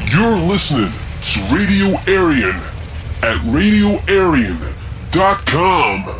You're listening to Radio Aryan at RadioAryan.com.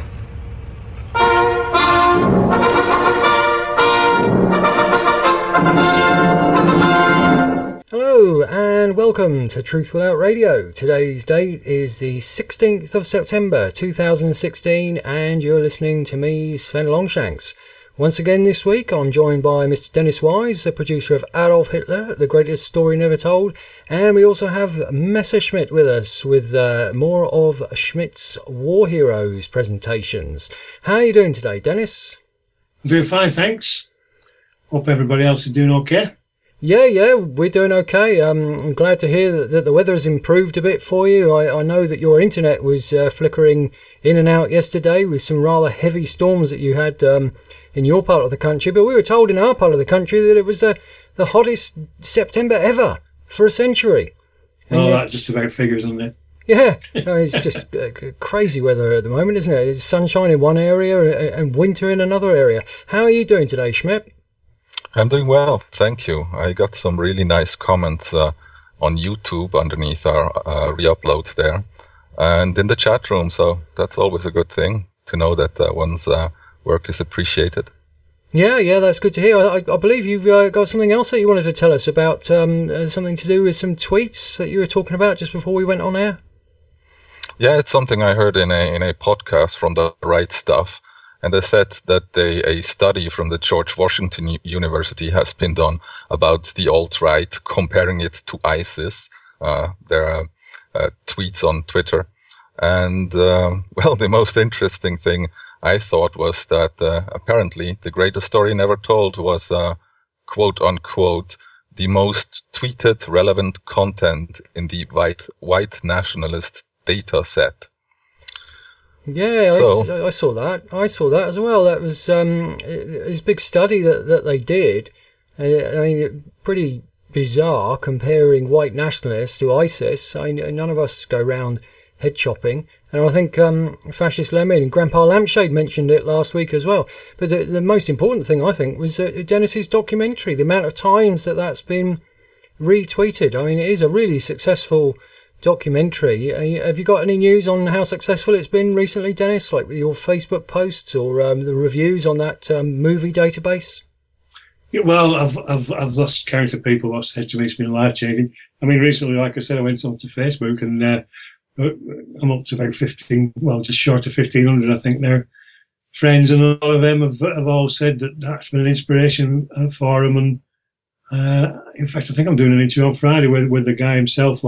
Hello and welcome to Truth Without Radio. Today's date is the 16th of September 2016 and you're listening to me, Sven Longshanks. Once again this week I'm joined by Mr. Dennis Wise, the producer of Adolf Hitler, The Greatest Story Never Told, and we also have Messerschmitt with us with more of Schmidt's War Heroes presentations. How are you doing today, Dennis? I'm doing fine, thanks. Hope everybody else is doing okay. Yeah, we're doing okay. I'm glad to hear that the weather has improved a bit for you. I know that your internet was flickering in and out yesterday with some rather heavy storms that you had in your part of the country, but we were told in our part of the country that it was the hottest September ever for a century. Well, that just about figures, doesn't it? Yeah, no, it's just crazy weather at the moment, isn't it? It's sunshine in one area and winter in another area. How are you doing today, Schmidt? I'm doing well, thank you. I got some really nice comments on YouTube underneath our re-upload there and in the chat room, so that's always a good thing to know that one's work is appreciated. Yeah, that's good to hear. I believe you've got something else that you wanted to tell us about, something to do with some tweets that you were talking about just before we went on air. Yeah, it's something I heard in a podcast from the Right Stuff. And they said that a study from the George Washington University has been done about the alt-right, comparing it to ISIS. There are tweets on Twitter. And, the most interesting thing I thought was that apparently The Greatest Story Never Told was, quote unquote, the most tweeted relevant content in the white nationalist data set. Yeah, so, I saw that. I saw that as well. That was this big study that they did. I mean, pretty bizarre comparing white nationalists to ISIS. I mean, none of us go around head chopping. And I think Fascist Lenin and Grandpa Lampshade mentioned it last week as well. But the most important thing, I think, was Dennis's documentary, the amount of times that's been retweeted. I mean, it is a really successful documentary. Have you got any news on how successful it's been recently, Dennis, like with your Facebook posts or the reviews on that movie database? Yeah, well, I've lost count of people what's said to me. It's been life-changing. I mean, recently, like I said, I went onto Facebook and I'm up to about 15, well, just short of 1,500, I think now. Friends and a lot of them have all said that's been an inspiration for them. And in fact, I think I'm doing an interview on Friday with the guy himself,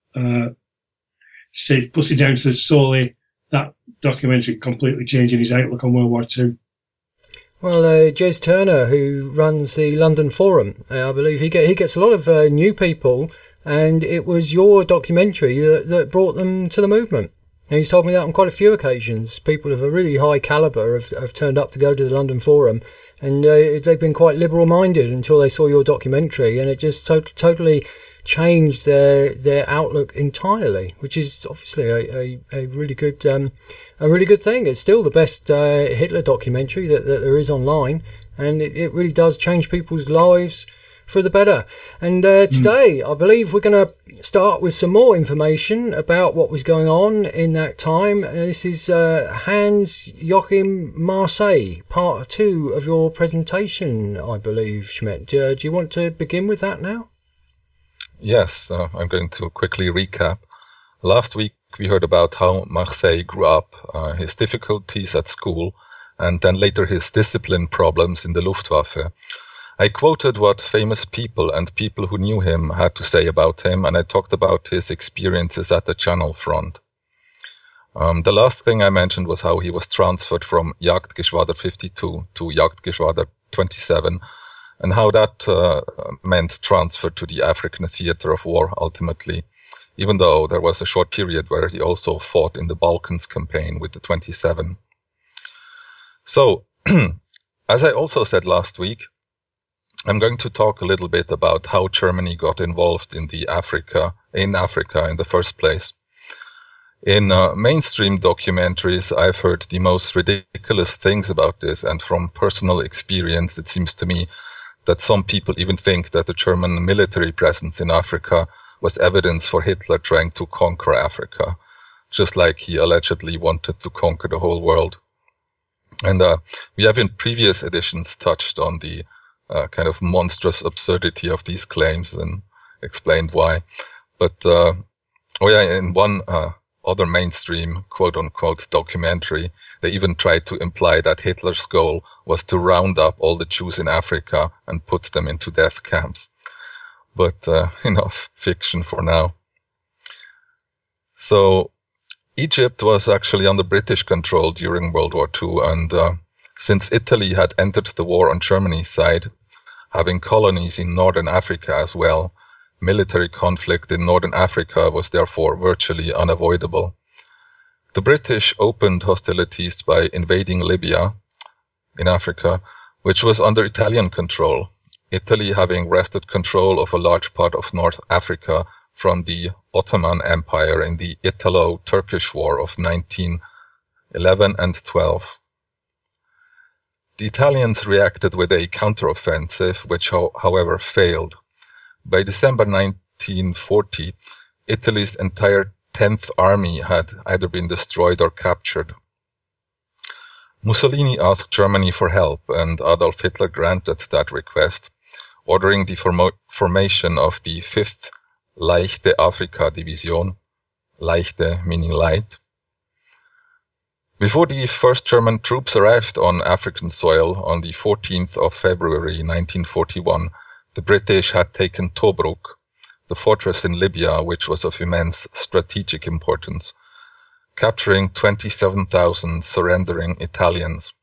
puts it down to solely that documentary completely changing his outlook on World War II. Well, Jez Turner, who runs the London Forum, I believe he gets a lot of new people, and it was your documentary that brought them to the movement. And he's told me that on quite a few occasions. People of a really high calibre have turned up to go to the London Forum, and they've been quite liberal-minded until they saw your documentary, and it just totally changed their outlook entirely, which is obviously a really good thing. It's still the best Hitler documentary that there is online, and it really does change people's lives for the better. And today, I believe we're going to start with some more information about what was going on in that time. This is Hans-Joachim Marseille, part 2 of your presentation, I believe, Schmidt. Do you want to begin with that now? Yes, I'm going to quickly recap. Last week, we heard about how Marseille grew up, his difficulties at school, and then later his discipline problems in the Luftwaffe. I quoted what famous people and people who knew him had to say about him, and I talked about his experiences at the Channel Front. The last thing I mentioned was how he was transferred from Jagdgeschwader 52 to Jagdgeschwader 27, and how that meant transfer to the African theater of war ultimately, even though there was a short period where he also fought in the Balkans campaign with the 27. So, as I also said last week, I'm going to talk a little bit about how Germany got involved in Africa in the first place. In mainstream documentaries, I've heard the most ridiculous things about this, and from personal experience, it seems to me that some people even think that the German military presence in Africa was evidence for Hitler trying to conquer Africa, just like he allegedly wanted to conquer the whole world. And we have in previous editions touched on the kind of monstrous absurdity of these claims and explained why. But, in one other mainstream quote-unquote documentary, they even tried to imply that Hitler's goal was to round up all the Jews in Africa and put them into death camps. But enough fiction for now. So Egypt was actually under British control during World War II, and since Italy had entered the war on Germany's side, having colonies in northern Africa as well, military conflict in northern Africa was therefore virtually unavoidable. The British opened hostilities by invading Libya in Africa, which was under Italian control, Italy having wrested control of a large part of North Africa from the Ottoman Empire in the Italo-Turkish War of 1911 and 12. The Italians reacted with a counteroffensive, which however failed. By December 1940, Italy's entire 10th Army had either been destroyed or captured. Mussolini asked Germany for help, and Adolf Hitler granted that request, ordering the formation of the 5th Leichte Afrika Division, Leichte meaning light. Before the first German troops arrived on African soil on the 14th of February 1941, the British had taken Tobruk, the fortress in Libya, which was of immense strategic importance, capturing 27,000 surrendering Italians.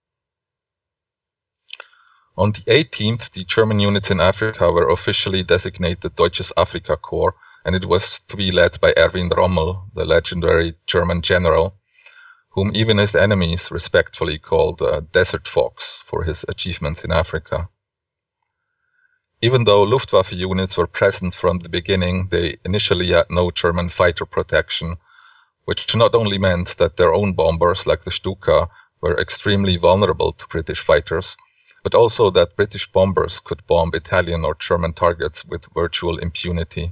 On the 18th, the German units in Africa were officially designated Deutsches Afrika Korps, and it was to be led by Erwin Rommel, the legendary German general, whom even his enemies respectfully called Desert Fox for his achievements in Africa. Even though Luftwaffe units were present from the beginning, they initially had no German fighter protection, which not only meant that their own bombers, like the Stuka, were extremely vulnerable to British fighters, but also that British bombers could bomb Italian or German targets with virtual impunity.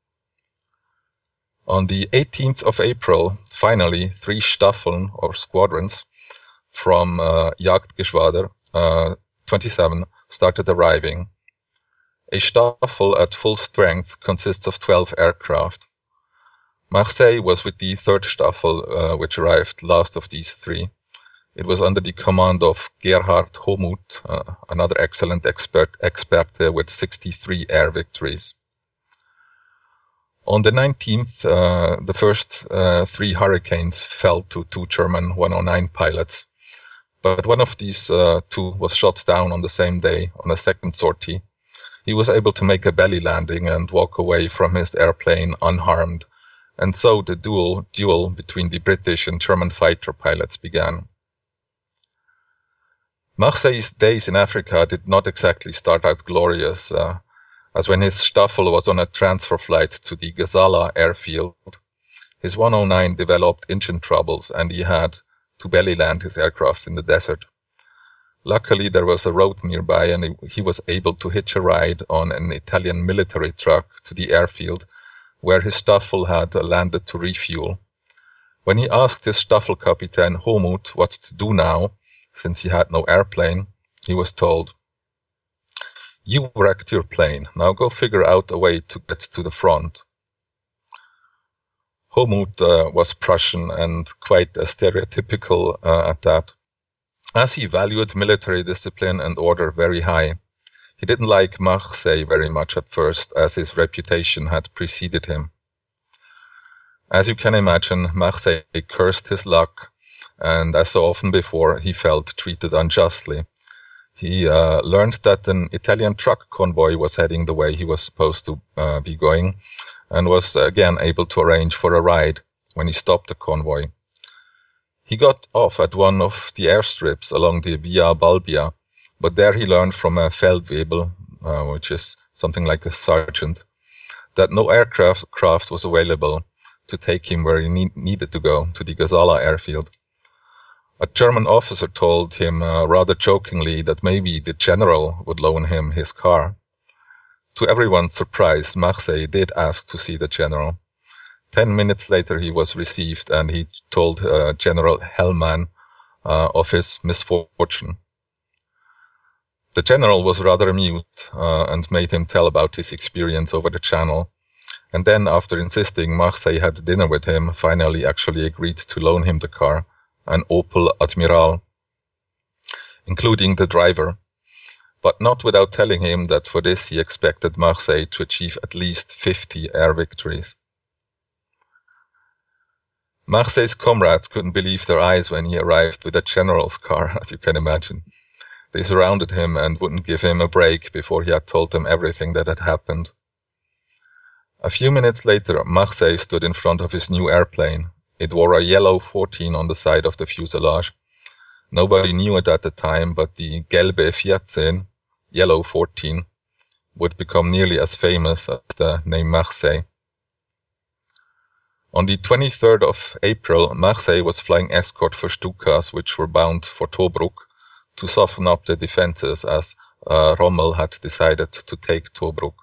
On the 18th of April, finally, 3 Staffeln, or squadrons, from Jagdgeschwader 27 started arriving. A Staffel at full strength consists of 12 aircraft. Marseille was with the 3rd Staffel, which arrived last of these 3. It was under the command of Gerhard Homuth, another excellent expert with 63 air victories. On the 19th, the first 3 Hurricanes fell to 2 German 109 pilots, but one of these 2 was shot down on the same day on a second sortie. He was able to make a belly landing and walk away from his airplane unharmed, and so the duel between the British and German fighter pilots began. Marseille's days in Africa did not exactly start out glorious, as when his Staffel was on a transfer flight to the Gazala airfield, his 109 developed engine troubles and he had to belly land his aircraft in the desert. Luckily, there was a road nearby and he was able to hitch a ride on an Italian military truck to the airfield, where his Staffel had landed to refuel. When he asked his Staffelkapitän Homuth what to do now, since he had no airplane, he was told, "You wrecked your plane, now go figure out a way to get to the front." Homuth was Prussian and quite stereotypical at that. As he valued military discipline and order very high, he didn't like Marseille very much at first, as his reputation had preceded him. As you can imagine, Marseille cursed his luck, and as so often before, he felt treated unjustly. He learned that an Italian truck convoy was heading the way he was supposed to be going, and was again able to arrange for a ride when he stopped the convoy. He got off at one of the airstrips along the Via Balbia, but there he learned from a Feldwebel, which is something like a sergeant, that no aircraft was available to take him where he needed to go, to the Gazala airfield. A German officer told him rather jokingly that maybe the general would loan him his car. To everyone's surprise, Marseille did ask to see the general. 10 minutes later, he was received, and he told General Hellman of his misfortune. The general was rather amused and made him tell about his experience over the channel. And then, after insisting Marseille had dinner with him, finally actually agreed to loan him the car, an Opel Admiral, including the driver, but not without telling him that for this he expected Marseille to achieve at least 50 air victories. Marseille's comrades couldn't believe their eyes when he arrived with a general's car, as you can imagine. They surrounded him and wouldn't give him a break before he had told them everything that had happened. A few minutes later, Marseille stood in front of his new airplane. It wore a yellow 14 on the side of the fuselage. Nobody knew it at the time, but the Gelbe 14, yellow 14, would become nearly as famous as the name Marseille. On the 23rd of April, Marseille was flying escort for Stukas, which were bound for Tobruk, to soften up the defenses as Rommel had decided to take Tobruk.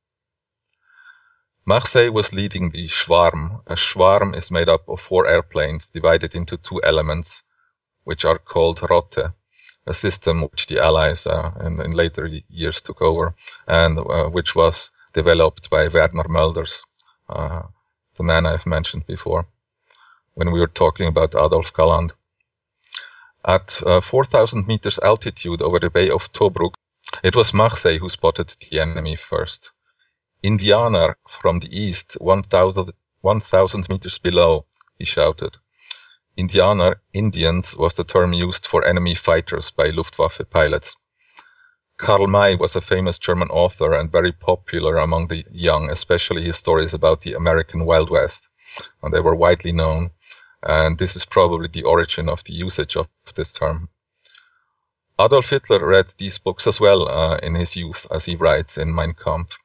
Marseille was leading the Schwarm. A Schwarm is made up of 4 airplanes divided into 2 elements, which are called Rotte, a system which the Allies in later years took over, and which was developed by Werner Mölders, the man I've mentioned before, when we were talking about Adolf Galland. At 4,000 meters altitude over the Bay of Tobruk, it was Marseille who spotted the enemy first. Indianer from the east, 1,000 meters below, he shouted. Indianer, Indians, was the term used for enemy fighters by Luftwaffe pilots. Karl May was a famous German author and very popular among the young, especially his stories about the American Wild West, and they were widely known, and this is probably the origin of the usage of this term. Adolf Hitler read these books as well in his youth, as he writes in Mein Kampf.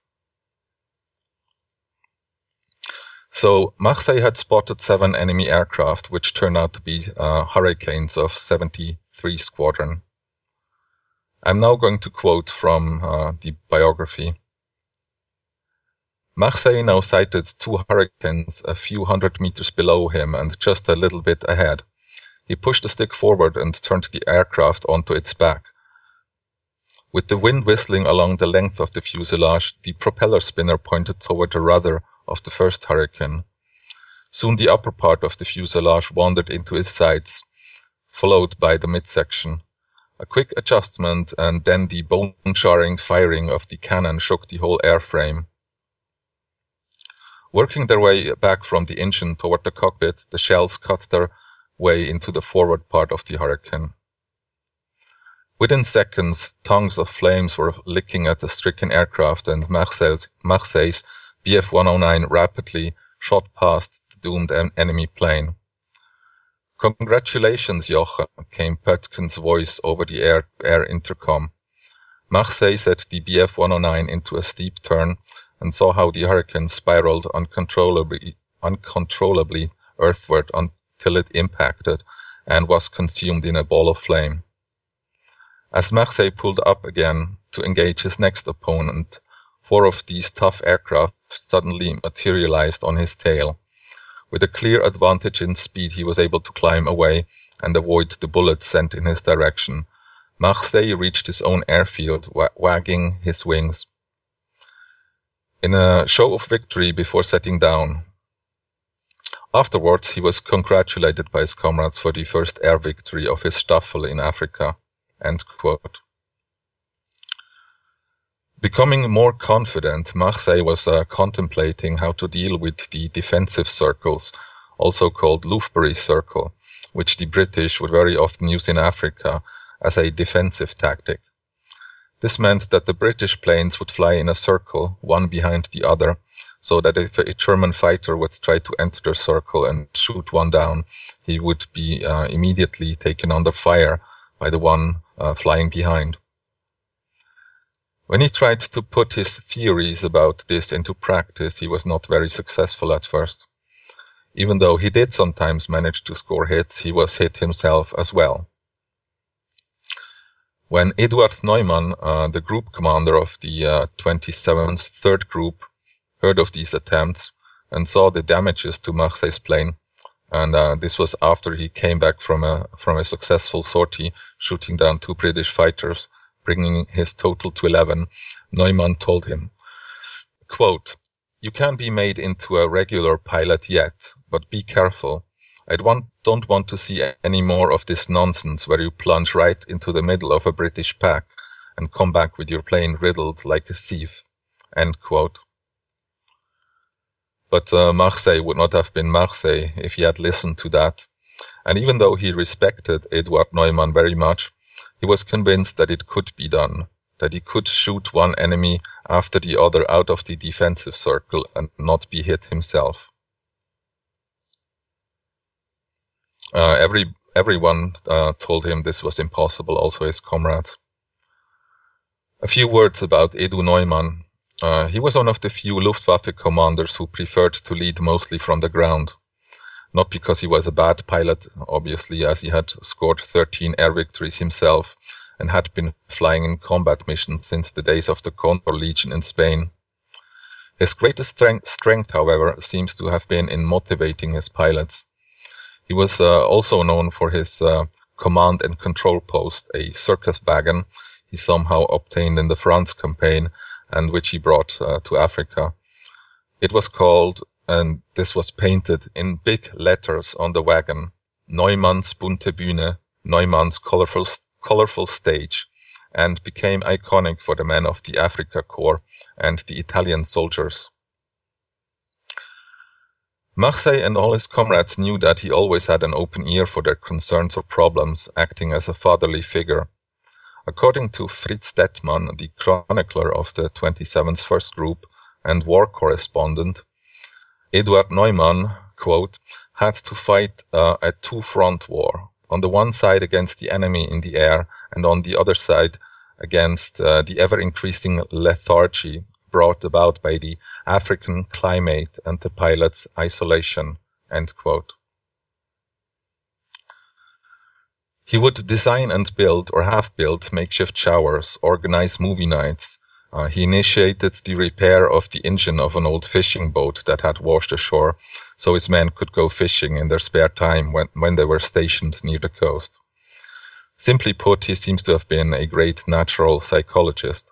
So Marseille had spotted 7 enemy aircraft, which turned out to be Hurricanes of 73 Squadron. I'm now going to quote from the biography. Marseille now sighted 2 Hurricanes a few hundred meters below him and just a little bit ahead. He pushed the stick forward and turned the aircraft onto its back. With the wind whistling along the length of the fuselage, the propeller spinner pointed toward the rudder of the first Hurricane. Soon the upper part of the fuselage wandered into his sights, followed by the midsection. A quick adjustment and then the bone-jarring firing of the cannon shook the whole airframe. Working their way back from the engine toward the cockpit, the shells cut their way into the forward part of the Hurricane. Within seconds, tongues of flames were licking at the stricken aircraft, and Marseille's Bf-109 rapidly shot past the doomed enemy plane. "Congratulations, Jochen," came Pöttgen's voice over the air intercom. Marseille set the Bf-109 into a steep turn and saw how the Hurricane spiraled uncontrollably earthward until it impacted and was consumed in a ball of flame. As Marseille pulled up again to engage his next opponent, 4 of these tough aircraft suddenly materialized on his tail. With a clear advantage in speed, he was able to climb away and avoid the bullets sent in his direction. Marseille reached his own airfield, wagging his wings, in a show of victory before setting down. Afterwards, he was congratulated by his comrades for the first air victory of his Staffel in Africa. End quote. Becoming more confident, Marseille was contemplating how to deal with the defensive circles, also called Loufbury Circle, which the British would very often use in Africa as a defensive tactic. This meant that the British planes would fly in a circle, one behind the other, so that if a German fighter would try to enter the circle and shoot one down, he would be immediately taken under fire by the one flying behind. When he tried to put his theories about this into practice, he was not very successful at first. Even though he did sometimes manage to score hits, he was hit himself as well. When Eduard Neumann, the group commander of the 27th Third Group, heard of these attempts and saw the damages to Marseille's plane, and this was after he came back from a successful sortie, shooting down 2 British fighters, bringing his total to 11, Neumann told him, quote, "You can be made into a regular pilot yet, but be careful. I don't want to see any more of this nonsense where you plunge right into the middle of a British pack and come back with your plane riddled like a sieve." End quote. But Marseille would not have been Marseille if he had listened to that. And even though he respected Eduard Neumann very much, he was convinced that it could be done, that he could shoot one enemy after the other out of the defensive circle and not be hit himself. Everyone told him this was impossible, also his comrades. A few words about Edu Neumann. He was one of the few Luftwaffe commanders who preferred to lead mostly from the ground. Not because he was a bad pilot, obviously, as he had scored 13 air victories himself and had been flying in combat missions since the days of the Condor Legion in Spain. His greatest strength, however, seems to have been in motivating his pilots. He was also known for his command and control post, a circus wagon he somehow obtained in the France campaign and which he brought to Africa. It was called, and this was painted in big letters on the wagon, Neumann's bunte Bühne, Neumann's colorful stage, and became iconic for the men of the Afrika Korps and the Italian soldiers. Marseille and all his comrades knew that he always had an open ear for their concerns or problems, acting as a fatherly figure. According to Fritz Dettmann, the chronicler of the 27th First Group and war correspondent, Eduard Neumann, quote, had to fight a two-front war, on the one side against the enemy in the air and on the other side against the ever-increasing lethargy brought about by the African climate and the pilot's isolation, end quote. He would design and build or have built makeshift showers, organize movie nights. He initiated the repair of the engine of an old fishing boat that had washed ashore so his men could go fishing in their spare time when they were stationed near the coast. Simply put, he seems to have been a great natural psychologist.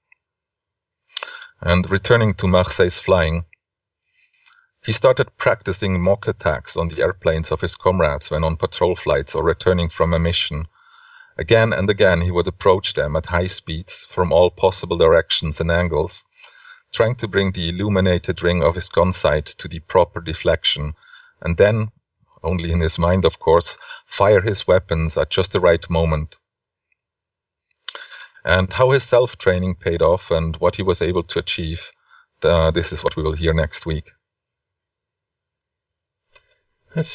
And returning to Marseille's flying, he started practicing mock attacks on the airplanes of his comrades when on patrol flights or returning from a mission. Again and again he would approach them at high speeds from all possible directions and angles, trying to bring the illuminated ring of his gun sight to the proper deflection, and then, only in his mind of course, fire his weapons at just the right moment. And how his self-training paid off and what he was able to achieve, this is what we will hear next week. That's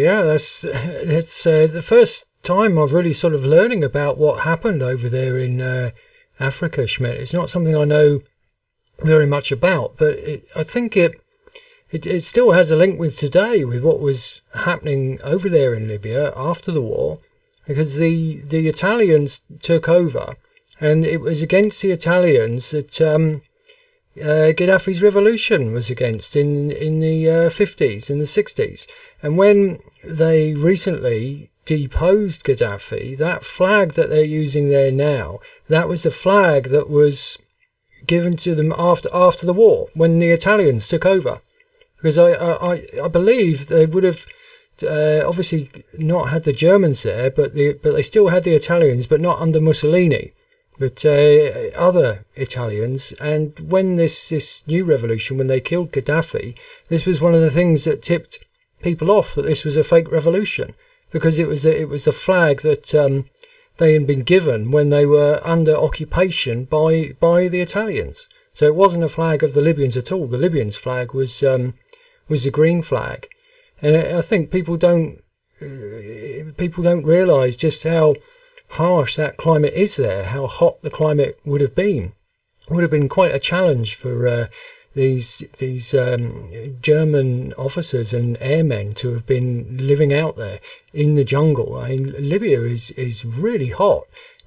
the first time I've really sort of learning about what happened over there in Africa, Schmidt. It's not something I know very much about, but I think it still has a link with today, with what was happening over there in Libya after the war, because the Italians took over, and it was against the Italians that Gaddafi's revolution was against in the 50s, in the 60s. And when they recently deposed Gaddafi, that flag that they're using there now, that was the flag that was given to them after the war, when the Italians took over. Because I believe they would have obviously not had the Germans there, but they still had the Italians, but not under Mussolini, but other Italians. And when this new revolution, when they killed Gaddafi, this was one of the things that tipped people off that this was a fake revolution, because it was the flag that they had been given when they were under occupation by the Italians. So it wasn't a flag of the Libyans at all. The Libyans' flag was the green flag, and I think people don't realise just how harsh that climate is there, how hot the climate would have been. It would have been quite a challenge for these German officers and airmen to have been living out there in the jungle. I mean, Libya is really hot.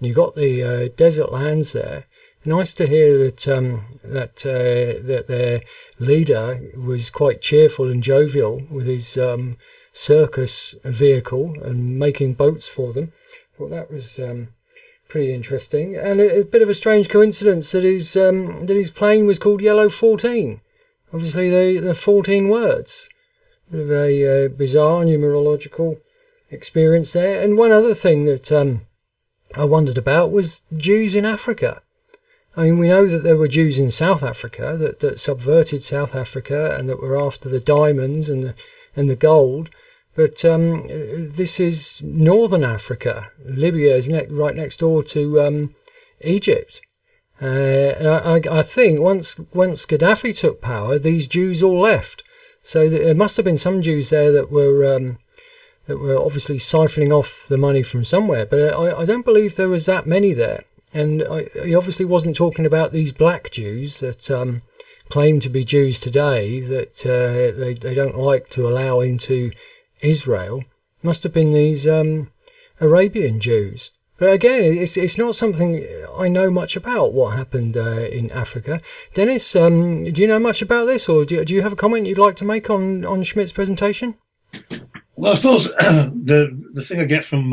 and you got the desert lands there. Nice to hear that that their leader was quite cheerful and jovial with his circus vehicle and making boats for them. Well, that was pretty interesting, and a bit of a strange coincidence that his plane was called Yellow 14. Obviously, the 14 words. Bit of a bizarre numerological experience there. And one other thing that I wondered about was Jews in Africa. I mean, we know that there were Jews in South Africa that subverted South Africa and that were after the diamonds and the gold. But this is Northern Africa. Libya is right next door to Egypt. And I think once Gaddafi took power, these Jews all left. So there must have been some Jews there that were obviously siphoning off the money from somewhere. But I don't believe there was that many there. And he obviously wasn't talking about these black Jews that claim to be Jews today that they don't like to allow into Israel. Must have been these Arabian Jews. But again, it's not something I know much about, what happened in Africa. Dennis, do you know much about this, or do you have a comment you'd like to make on Schmidt's presentation? Well, I suppose the thing I get from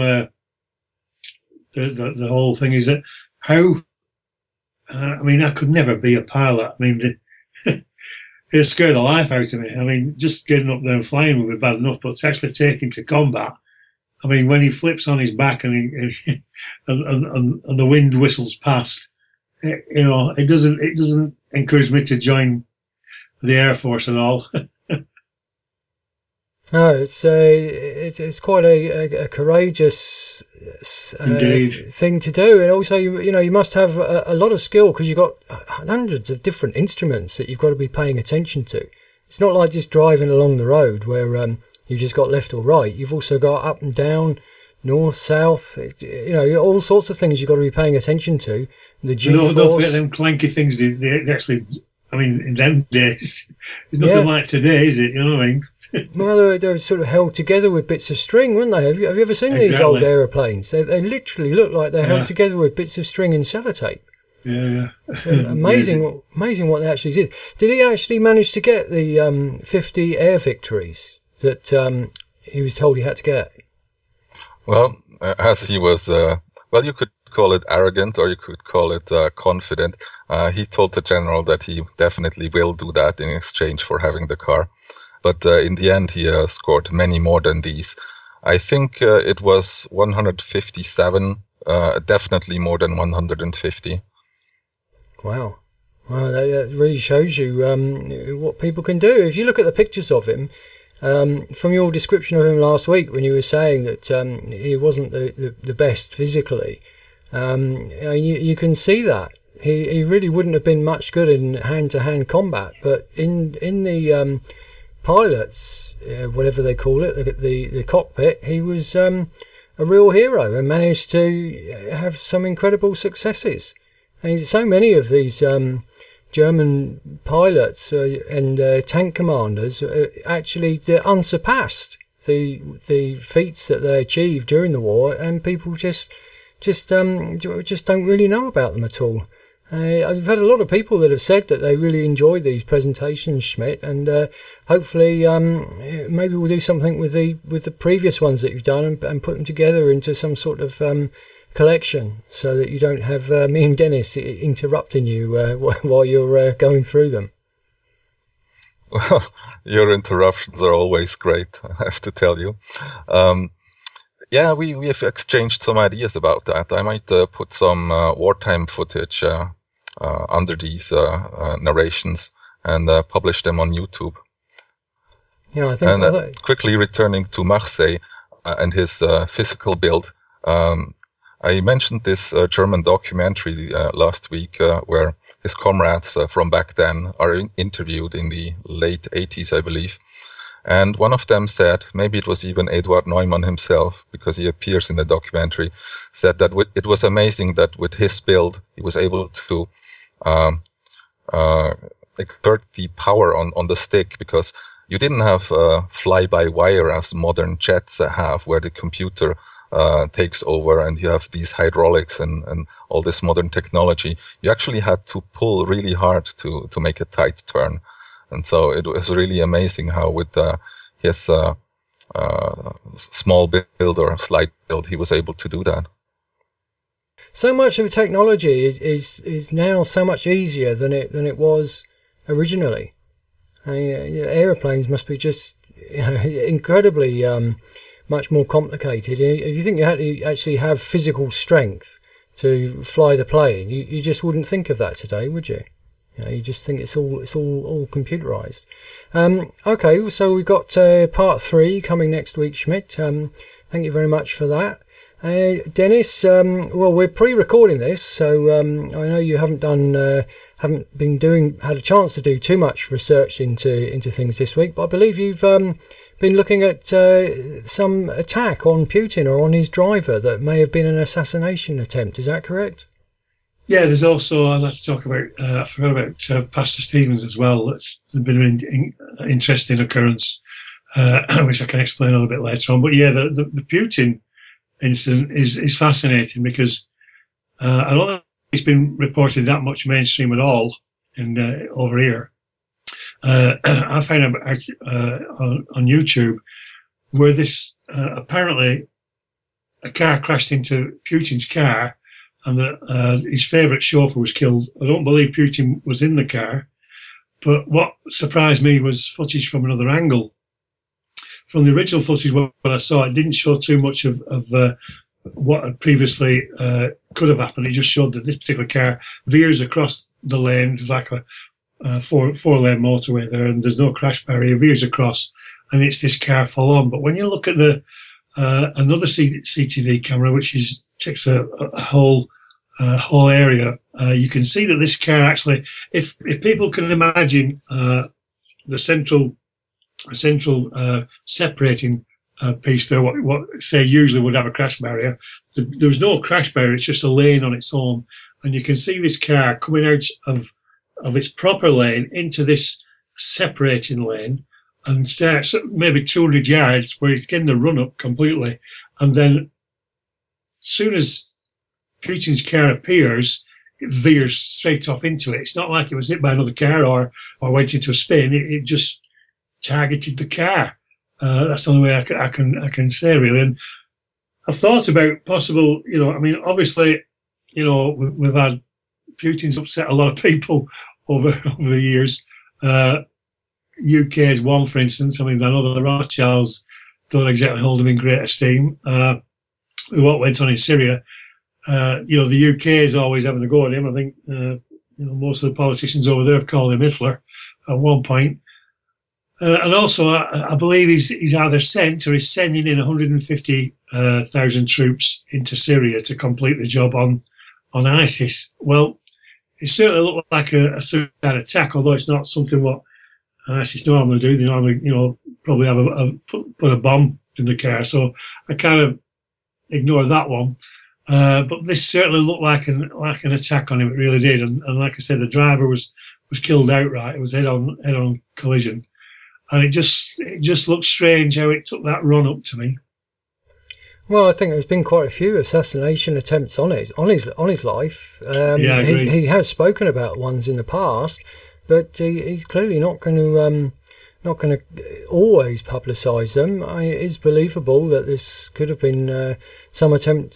the whole thing is that how, I mean, I could never be a pilot. I mean, it scared the life out of me. I mean, just getting up there and flying would be bad enough, but to actually take him to combat, I mean, when he flips on his back and the wind whistles past, it doesn't encourage me to join the Air Force at all. No, it's quite a courageous thing to do, and also you must have a lot of skill because you've got hundreds of different instruments that you've got to be paying attention to. It's not like just driving along the road where you've just got left or right. You've also got up and down, north, south. All sorts of things you've got to be paying attention to. The G-force. Don't forget them clanky things. They actually, I mean, in them days, it's nothing like today, is it? You know what I mean? Well, they were sort of held together with bits of string, weren't they? Have you ever seen these old aeroplanes? They literally look like they're held together with bits of string and sellotape. Yeah. Amazing what they actually did. Did he actually manage to get the 50 air victories that he was told he had to get? Well, as he was, you could call it arrogant or you could call it confident. He told the general that he definitely will do that in exchange for having the car. But in the end, he scored many more than these. I think it was 157, definitely more than 150. Wow. Well, that really shows you what people can do. If you look at the pictures of him, from your description of him last week when you were saying that he wasn't the best physically, you can see that. He really wouldn't have been much good in hand-to-hand combat, but in the pilots, whatever they call it, the cockpit, he was a real hero and managed to have some incredible successes. And so many of these German pilots and tank commanders actually they're unsurpassed. The feats that they achieved during the war, and people just don't really know about them at all. I've had a lot of people that have said that they really enjoy these presentations, Schmidt, and hopefully maybe we'll do something with the previous ones that you've done and put them together into some sort of collection, so that you don't have me and Dennis interrupting you while you're going through them. Well, your interruptions are always great, I have to tell you. Yeah, we have exchanged some ideas about that. I might put some wartime footage under these narrations and publish them on YouTube. Yeah, I think. And quickly returning to Marseille and his physical build, I mentioned this German documentary last week where his comrades from back then are interviewed in the late 80s, I believe. And one of them said, maybe it was even Eduard Neumann himself, because he appears in the documentary, said that it was amazing that with his build, he was able to exert the power on the stick, because you didn't have fly-by-wire as modern jets have, where the computer takes over and you have these hydraulics and all this modern technology, you actually had to pull really hard to make a tight turn. And so it was really amazing how with his small build or slight build, he was able to do that. So much of the technology is now so much easier than it was originally. Aeroplanes must be just incredibly much more complicated. If you think you had to actually have physical strength to fly the plane, you just wouldn't think of that today, would you? You just think it's all computerized. Okay, so we've got part 3 coming next week, Schmidt. Thank you very much for that. Dennis, well, we're pre-recording this, so I know you haven't had a chance to do too much research into things this week, but I believe you've been looking at some attack on Putin or on his driver that may have been an assassination attempt. Is that correct? Yeah, there's also, I'd like to talk about, I forgot about Pastor Stevens as well. There's been an interesting occurrence, which I can explain a little bit later on. But yeah, the Putin incident is fascinating because I don't think it's been reported that much mainstream at all over here. I found out on YouTube where this apparently a car crashed into Putin's car and that his favourite chauffeur was killed. I don't believe Putin was in the car, but what surprised me was footage from another angle. From the original footage, what I saw, it didn't show too much of what had previously could have happened. It just showed that this particular car veers across the lane. It's like a four-lane motorway there, and there's no crash barrier. Veers across, and it's this car full on. But when you look at the another CCTV camera, which takes a whole area, you can see that this car actually, if people can imagine the central separating piece there, what say usually would have a crash barrier. There's no crash barrier, it's just a lane on its own. And you can see this car coming out of its proper lane into this separating lane and starts maybe 200 yards where it's getting the run up completely. And then as soon as Putin's car appears, it veers straight off into it. It's not like it was hit by another car or went into a spin. It just targeted the car. That's the only way I can say really. And I've thought about possible, obviously, we've had Putin's upset a lot of people over the years. UK is one, for instance. I know the Rothschilds don't exactly hold him in great esteem. What went on in Syria, the UK is always having a go at him. I think, most of the politicians over there have called him Hitler at one point. And also, I believe he's either sent or is sending in 150,000 troops into Syria to complete the job on ISIS. Well, it certainly looked like a suicide attack, although it's not something what ISIS normally do. They normally, probably have put a bomb in the car. So I kind of ignore that one. But this certainly looked like an attack on him. It really did. And like I said, the driver was killed outright. It was head on collision. And it just looked strange how it took that run up to me. Well, I think there's been quite a few assassination attempts on his life. Yeah, I agree. He has spoken about ones in the past, but he's clearly not going to always publicise them. It is believable that this could have been some attempt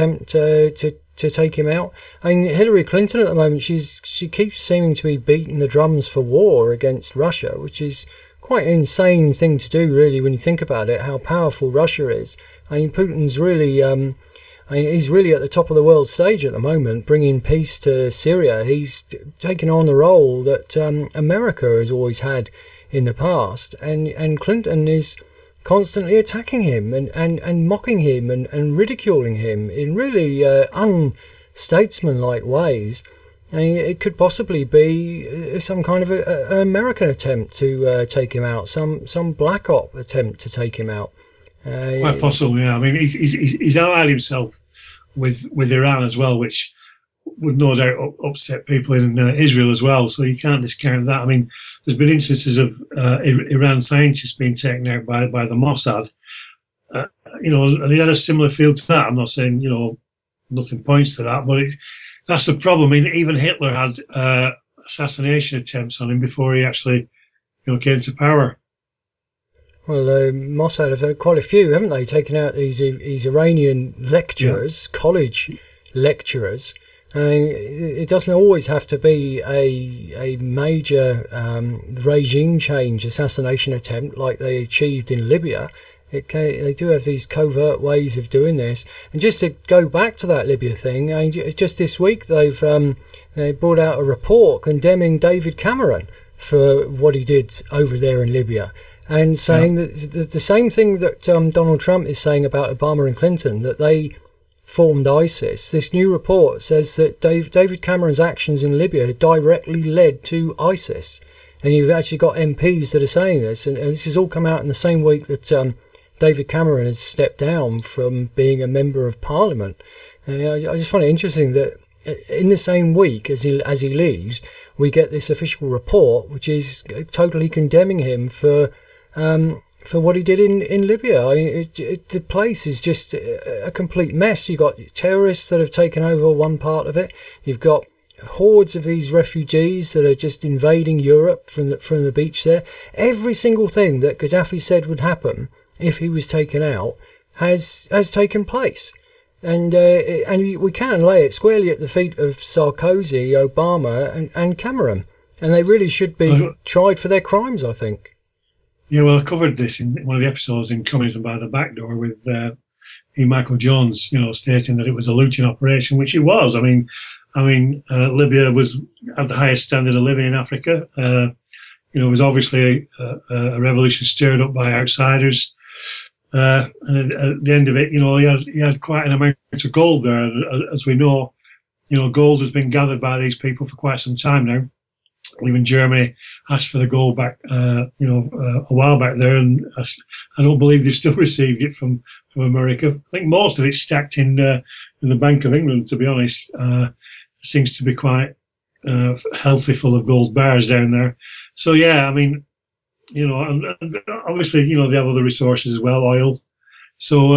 to take him out. Hillary Clinton at the moment, she keeps seeming to be beating the drums for war against Russia, which is quite an insane thing to do, really, when you think about it, how powerful Russia is. Putin's really, he's really at the top of the world stage at the moment, bringing peace to Syria. He's taken on the role that America has always had in the past, and Clinton is constantly attacking him and mocking him and ridiculing him in really unstatesmanlike ways. It could possibly be some kind of an American attempt to take him out, some black op attempt to take him out. Quite possible, yeah. He's allied himself with Iran as well, which would no doubt upset people in Israel as well. So you can't discount that. There's been instances of Iran scientists being taken out by the Mossad, and he had a similar feel to that. I'm not saying, nothing points to that, but that's the problem. I mean, even Hitler had assassination attempts on him before he actually, came to power. Well, Mossad have had quite a few, haven't they? Taken out these Iranian lecturers, college lecturers. It doesn't always have to be a major regime change assassination attempt like they achieved in Libya. They do have these covert ways of doing this. And just to go back to that Libya thing, just this week they brought out a report condemning David Cameron for what he did over there in Libya, and saying that the same thing that Donald Trump is saying about Obama and Clinton, that they formed ISIS. This new report says that David Cameron's actions in Libya directly led to ISIS. And you've actually got MPs that are saying this, and this has all come out in the same week that David Cameron has stepped down from being a member of Parliament. I just find it interesting that in the same week as he leaves, we get this official report which is totally condemning him for what he did in Libya. I mean, the place is just a complete mess. You've got terrorists that have taken over one part of it. You've got hordes of these refugees that are just invading Europe from the beach there. Every single thing that Gaddafi said would happen if he was taken out has taken place. And we can lay it squarely at the feet of Sarkozy, Obama and Cameron. And they really should be tried for their crimes, I think. Yeah, well, I covered this in one of the episodes in Communism by the Back Door with Michael Jones, stating that it was a looting operation, which it was. I mean, Libya had the highest standard of living in Africa. It was obviously a revolution stirred up by outsiders. And at the end of it, he had quite an amount of gold there. As we know, gold has been gathered by these people for quite some time now. Even Germany asked for the gold back, a while back there, and I don't believe they've still received it from America. I think most of it's stacked in the Bank of England, to be honest. It seems to be quite healthy, full of gold bars down there. So, yeah, I mean, and obviously, they have other resources as well, oil. So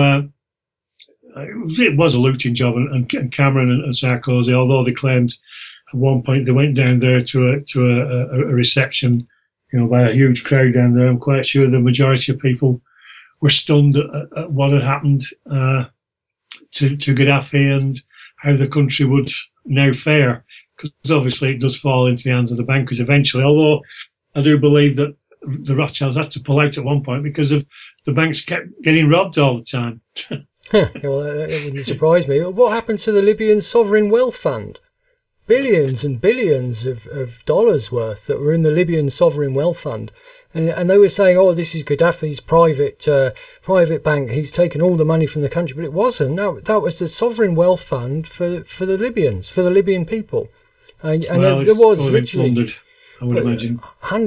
it was a looting job, and Cameron and Sarkozy, although they claimed at one point they went down there to a reception, by a huge crowd down there. I'm quite sure the majority of people were stunned at what had happened to Gaddafi and how the country would now fare. Because obviously it does fall into the hands of the bankers eventually. Although I do believe that the Rothschilds had to pull out at one point because of the banks kept getting robbed all the time. Well, it wouldn't surprise me. What happened to the Libyan Sovereign Wealth Fund? Billions and billions of dollars worth that were in the Libyan Sovereign Wealth Fund. And they were saying, this is Gaddafi's private bank. He's taken all the money from the country. But it wasn't. That was the Sovereign Wealth Fund for the Libyans, for the Libyan people. And there was literally funded, I would imagine,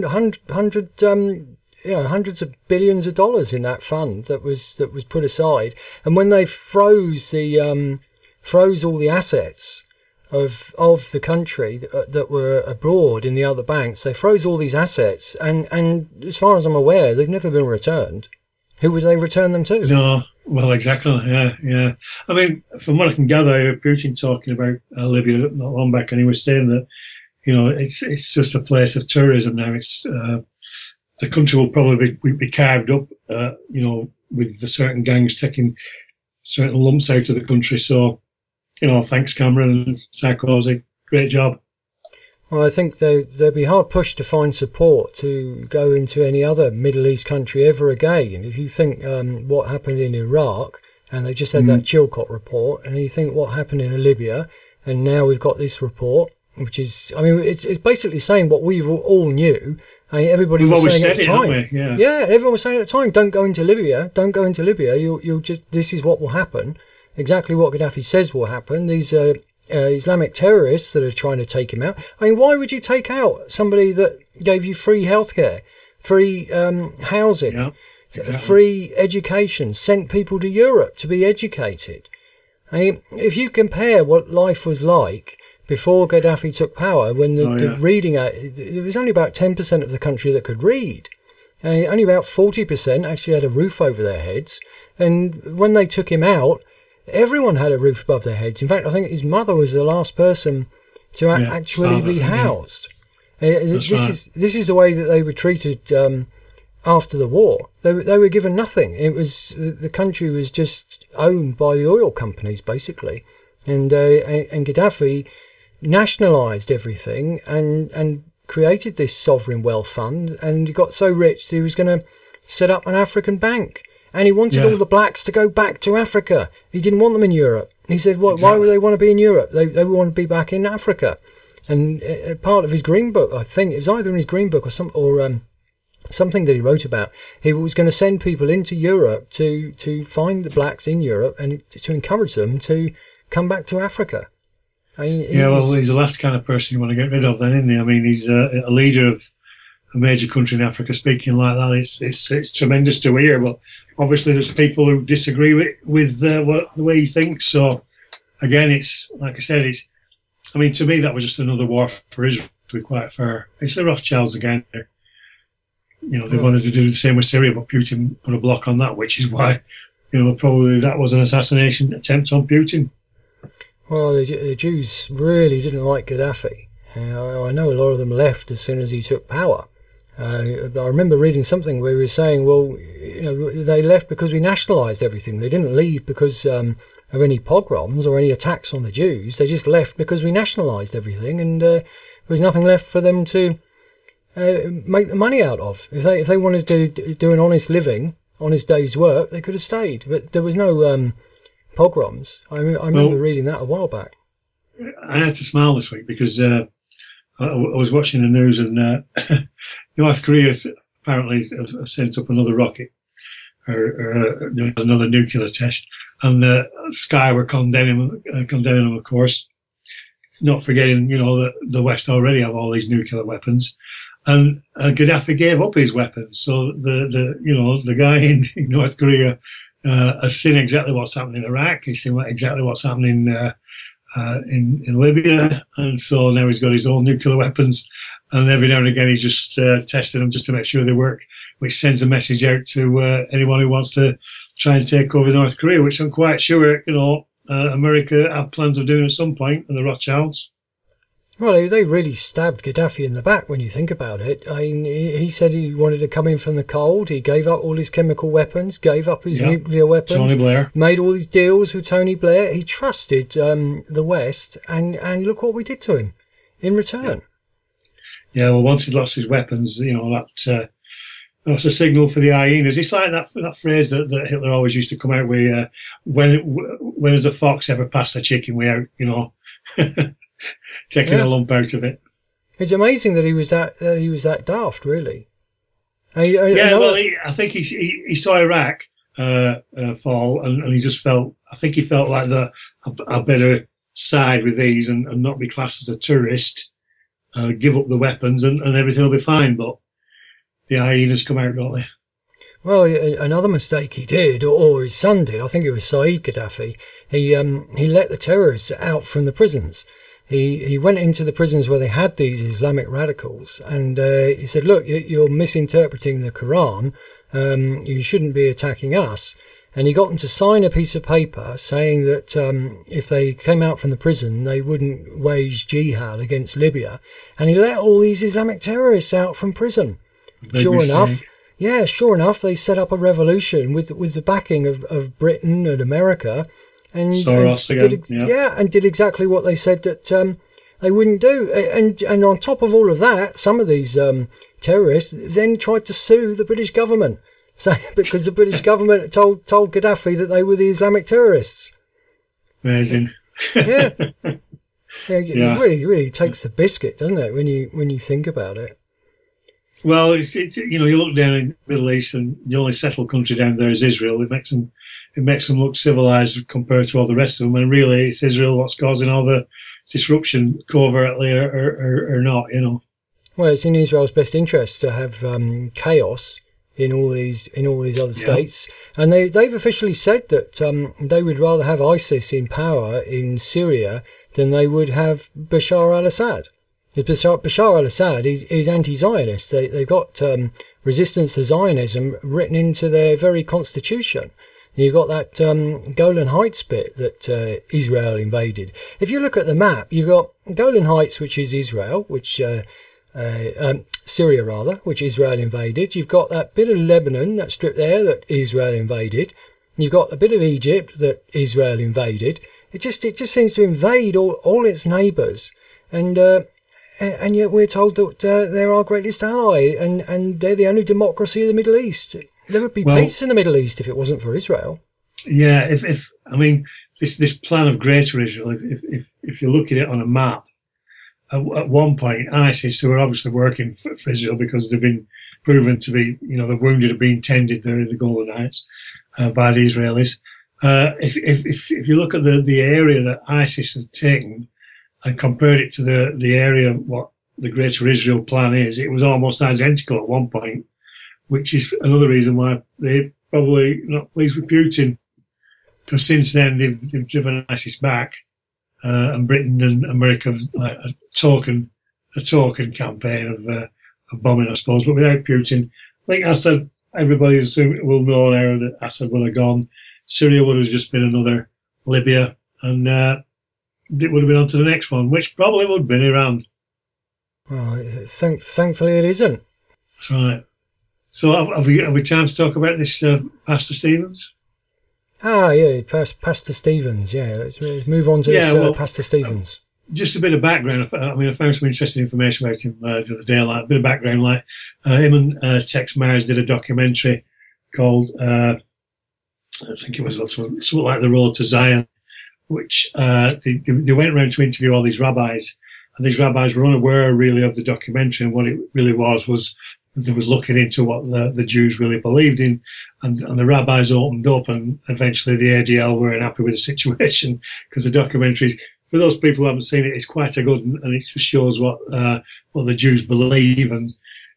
hundreds of billions of dollars in that fund that was put aside. And when they froze all the assets of the country that were abroad in the other banks, they froze all these assets, and as far as I'm aware, they've never been returned. Who would they return them to? No, well, exactly, yeah. I mean, from what I can gather, I heard Putin talking about Libya not long back, and he was saying that, it's just a place of tourism now. It's the country will probably be carved up, with the certain gangs taking certain lumps out of the country. So, thanks Cameron and Sarkozy. Great job. Well, I think they'd be hard pushed to find support to go into any other Middle East country ever again. If you think what happened in Iraq, and they just had that Chilcot report, and you think what happened in Libya, and now we've got this report, which is, it's basically saying what we've all knew. Everybody was saying at the time. Yeah, everyone was saying at the time, don't go into Libya. You'll just, this is what will happen. Exactly what Gaddafi says will happen. These Islamic terrorists that are trying to take him out. Why would you take out somebody that gave you free healthcare, free housing, free education, sent people to Europe to be educated? If you compare what life was like before Gaddafi took power, when the reading, there was only about 10% of the country that could read. Only about 40% actually had a roof over their heads. And when they took him out, everyone had a roof above their heads. In fact, I think his mother was the last person to actually be housed. This is the way that they were treated after the war. They were given nothing. It was the country was just owned by the oil companies basically, and Gaddafi nationalised everything and created this sovereign wealth fund, and he got so rich that he was going to set up an African bank. And he wanted all the blacks to go back to Africa. He didn't want them in Europe. He said, why would they want to be in Europe? They want to be back in Africa. And part of his Green Book, I think, it was either in his Green Book or something that he wrote about, he was going to send people into Europe to find the blacks in Europe and to encourage them to come back to Africa. I mean, he's the last kind of person you want to get rid of then, isn't he? I mean, he's a leader of a major country in Africa speaking like that. It's tremendous to hear, but obviously there's people who disagree with the way he thinks. So again, it's like I said, to me that was just another war for Israel, to be quite fair. It's the Rothschilds again. They wanted to do the same with Syria, but Putin put a block on that, which is why, probably that was an assassination attempt on Putin. Well, the Jews really didn't like Gaddafi. I know a lot of them left as soon as he took power. I remember reading something where he was saying, they left because we nationalised everything. They didn't leave because of any pogroms or any attacks on the Jews. They just left because we nationalised everything, and there was nothing left for them to make the money out of. If they wanted to do an honest living, honest day's work, they could have stayed. But there was no pogroms. I remember reading that a while back. I had to smile this week because I was watching the news, and North Korea apparently has sent up another rocket or another nuclear test, and the Sky were condemning them, of course, not forgetting that the West already have all these nuclear weapons, and Gaddafi gave up his weapons. So the guy in North Korea has seen exactly what's happening in Iraq. He's seen exactly what's happening in Libya, and so now he's got his own nuclear weapons, and every now and again he's just testing them just to make sure they work, which sends a message out to anyone who wants to try and take over North Korea, which I'm quite sure America have plans of doing at some point, and the Rothschilds. Well, they really stabbed Gaddafi in the back when you think about it. I mean, he said he wanted to come in from the cold. He gave up all his chemical weapons, gave up his nuclear weapons. Tony Blair. Made all these deals with Tony Blair. He trusted the West, and look what we did to him in return. Yeah, well, once he'd lost his weapons, that's a signal for the hyenas. It's like that phrase that Hitler always used to come out with, when has the fox ever passed the chicken without, taking a lump out of it. It's amazing that he was that daft, really. I think he saw Iraq fall, and he just felt. I think he felt like a better side with these, and not be classed as a tourist. Give up the weapons, and everything will be fine. But the hyenas come out, don't they? Well, another mistake he did, or his son did. I think it was Saeed Gaddafi. He let the terrorists out from the prisons. He went into the prisons where they had these Islamic radicals, and he said, look, you're misinterpreting the Quran. You shouldn't be attacking us. And he got them to sign a piece of paper saying that if they came out from the prison, they wouldn't wage jihad against Libya. And he let all these Islamic terrorists out from prison. Sure enough, they set up a revolution with the backing of Britain and America. And did exactly what they said that they wouldn't do. And on top of all of that, some of these terrorists then tried to sue the British government, because the British government told Gaddafi that they were the Islamic terrorists. Amazing. It really takes the biscuit, doesn't it, when you think about it? Well, you look down in the Middle East, and the only settled country down there is Israel. It makes them look civilized compared to all the rest of them. And really, it's Israel what's causing all the disruption, covertly or not, Well, it's in Israel's best interest to have chaos in all these other states. And they've officially said that they would rather have ISIS in power in Syria than they would have Bashar al-Assad. Bashar al-Assad is anti-Zionist. They've got resistance to Zionism written into their very constitution. You've got that Golan Heights bit that Israel invaded. If you look at the map, you've got Golan Heights, which is Israel, which Syria rather, which Israel invaded. You've got that bit of Lebanon, that strip there, that Israel invaded. You've got a bit of Egypt that Israel invaded. It just seems to invade all its neighbours, and yet we're told that they're our greatest ally, and they're the only democracy of the Middle East. There would be peace in the Middle East if it wasn't for Israel. Yeah, if I mean this plan of Greater Israel, if you look at it on a map, at one point ISIS, who are obviously working for Israel because they've been proven to be, the wounded have been tended there in the Golan Heights by the Israelis. If you look at the area that ISIS have taken and compared it to the area of what the Greater Israel plan is, it was almost identical at one point, which is another reason why they're probably not pleased with Putin, because since then they've driven ISIS back, and Britain and America have a token campaign of bombing, I suppose. But without Putin, I think Assad, everybody will know now that Assad will have gone. Syria would have just been another Libya, and it would have been on to the next one, which probably would have been Iran. Well, thankfully it isn't. That's right. So have we time to talk about this Pastor Stevens? Yeah, Pastor Stevens. Yeah, let's move on to this Pastor Stevens. Just a bit of background. I found some interesting information about him the other day. Like a bit of background, like him and Tex Myers did a documentary called I think it was something like The Road to Zion, which they went around to interview all these rabbis, and these rabbis were unaware really of the documentary, and what it really was they was looking into what the Jews really believed in, and the rabbis opened up, and eventually the ADL weren't happy with the situation, because the documentary, for those people who haven't seen it, it's quite a good, and it just shows what the Jews believe, and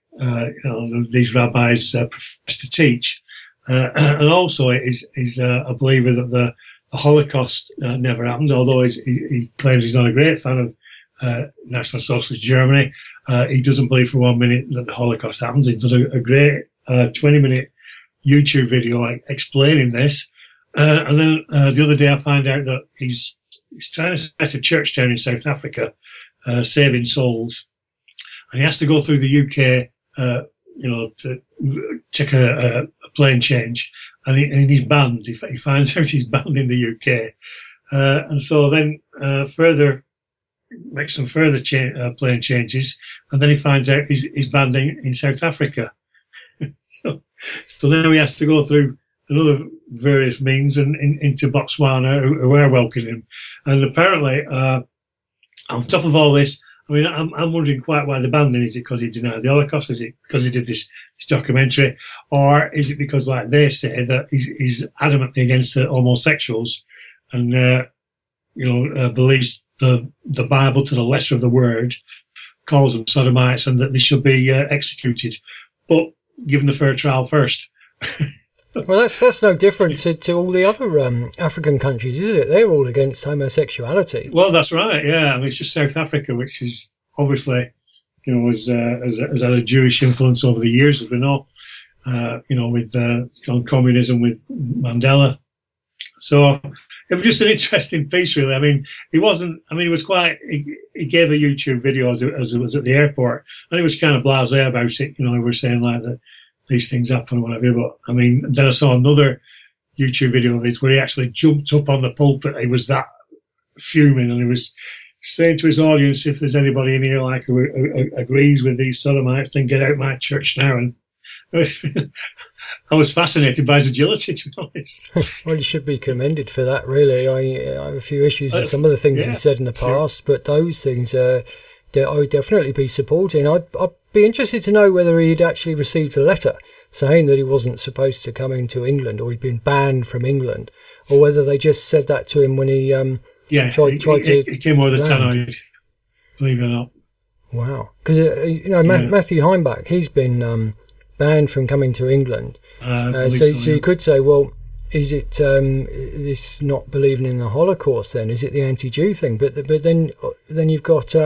these rabbis profess to teach, and also he's a believer that the Holocaust never happened, although he claims he's not a great fan of National Socialist Germany. He doesn't believe for 1 minute that the Holocaust happened. He's done a great 20-minute YouTube video explaining this. And then the other day I found out that he's trying to set a church down in South Africa, saving souls. And he has to go through the UK, to take a plane change. And he's banned. He finds out he's banned in the UK. And so then makes some further plane changes, and then he finds out he's banned in South Africa. so now he has to go through another various means and into Botswana, who are welcoming him. And apparently, on top of all this, I mean, I'm wondering quite why they banned him. Is it because he denied the Holocaust? Is it because he did this documentary? Or is it because, like they say, that he's adamantly against the homosexuals and, believes the Bible to the letter of the word, calls them sodomites, and that they should be executed, but given the fair trial first. Well, that's no different to all the other African countries, is it? They're all against homosexuality. Well, that's right. Yeah, I mean, it's just South Africa, which is obviously, has had a Jewish influence over the years, as we know. With communism with Mandela. So it was just an interesting piece, really. I mean, he gave a YouTube video as it was at the airport, and he was kind of blasé about it. He was saying like that these things happen or whatever. But I mean, then I saw another YouTube video of his where he actually jumped up on the pulpit. He was that fuming, and he was saying to his audience, if there's anybody in here who agrees with these sodomites, then get out my church now. And I was fascinated by his agility, to be honest. Well, he should be commended for that, really. I have a few issues with some of the things he said in the past, but those things I would definitely be supporting. I'd be interested to know whether he'd actually received a letter saying that he wasn't supposed to come into England, or he'd been banned from England, or whether they just said that to him when he tried to. He came over the tannoid, believe it or not. Wow, because Matthew Heimbach, he's been banned from coming to England. So you could say, well, is it this not believing in the Holocaust? Then is it the anti-Jew thing? But then you've got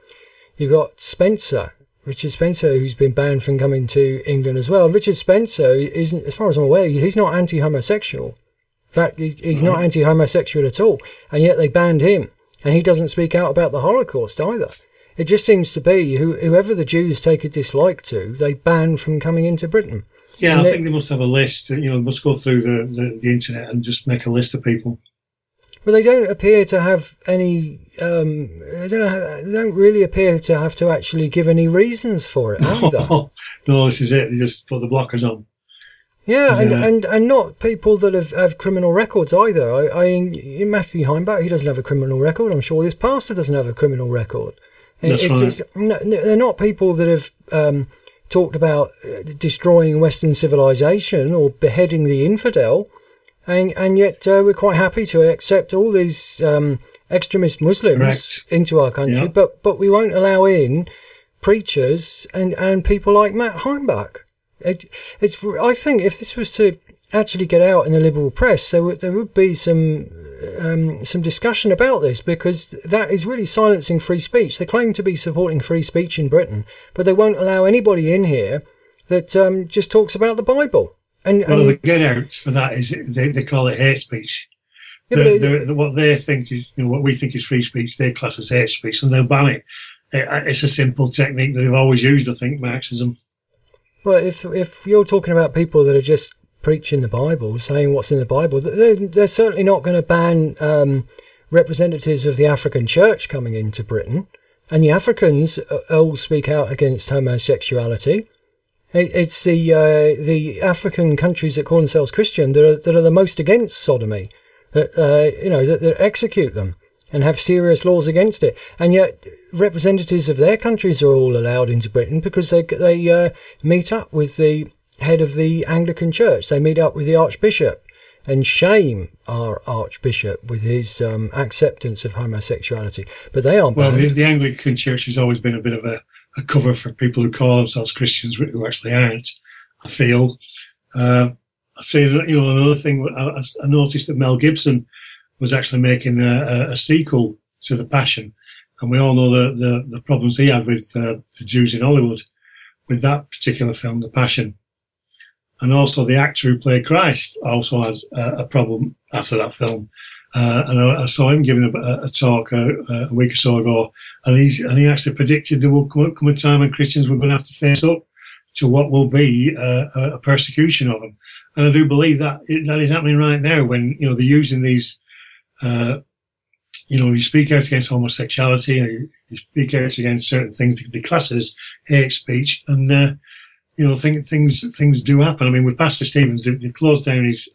Richard Spencer, who's been banned from coming to England as well. Richard Spencer isn't, as far as I'm aware, he's not anti-homosexual. fact, he's not anti-homosexual at all, and yet they banned him, and he doesn't speak out about the Holocaust either. It just seems to be whoever the Jews take a dislike to, they ban from coming into Britain. Yeah, I think they must have a list. They must go through the internet and just make a list of people. Well, they don't appear to have any. They don't really appear to have to actually give any reasons for it either. No, this is it. They just put the blockers on. Yeah, and not people that have criminal records either. Matthew Heimbach, he doesn't have a criminal record. I'm sure this pastor doesn't have a criminal record. That's right. They're not people that have talked about destroying Western civilization or beheading the infidel, and yet we're quite happy to accept all these extremist Muslims into our country, but we won't allow in preachers and people like Matt Heimbach. I think if this was to actually get out in the liberal press, there would be some discussion about this, because that is really silencing free speech. They claim to be supporting free speech in Britain, but they won't allow anybody in here that just talks about the Bible. Well, the get out for that is they call it hate speech. Yeah, what they think is, what we think is free speech, they class as hate speech, and they'll ban it. It's a simple technique that they've always used, I think, Marxism. Well, if you're talking about people that are just preaching the Bible, saying what's in the Bible, they're certainly not going to ban representatives of the African church coming into Britain. And the Africans all speak out against homosexuality. It's the African countries that call themselves Christian that are the most against sodomy, that execute them and have serious laws against it. And yet representatives of their countries are all allowed into Britain because they meet up with the head of the Anglican Church. They meet up with the Archbishop and shame our Archbishop with his acceptance of homosexuality. But they aren't banned. Well, the Anglican Church has always been a bit of a cover for people who call themselves Christians who actually aren't, I feel. I've seen, another thing, I noticed that Mel Gibson was actually making a sequel to The Passion. And we all know the problems he had with the Jews in Hollywood with that particular film, The Passion. And also the actor who played Christ also had a problem after that film. And I saw him giving a talk a week or so ago, and he actually predicted there will come a time when Christians were going to have to face up to what will be a persecution of them. And I do believe that is happening right now when, they're using these, you speak out against homosexuality, and you speak out against certain things that can be classed as hate speech, and, things do happen. I mean, with Pastor Stevens, they closed down his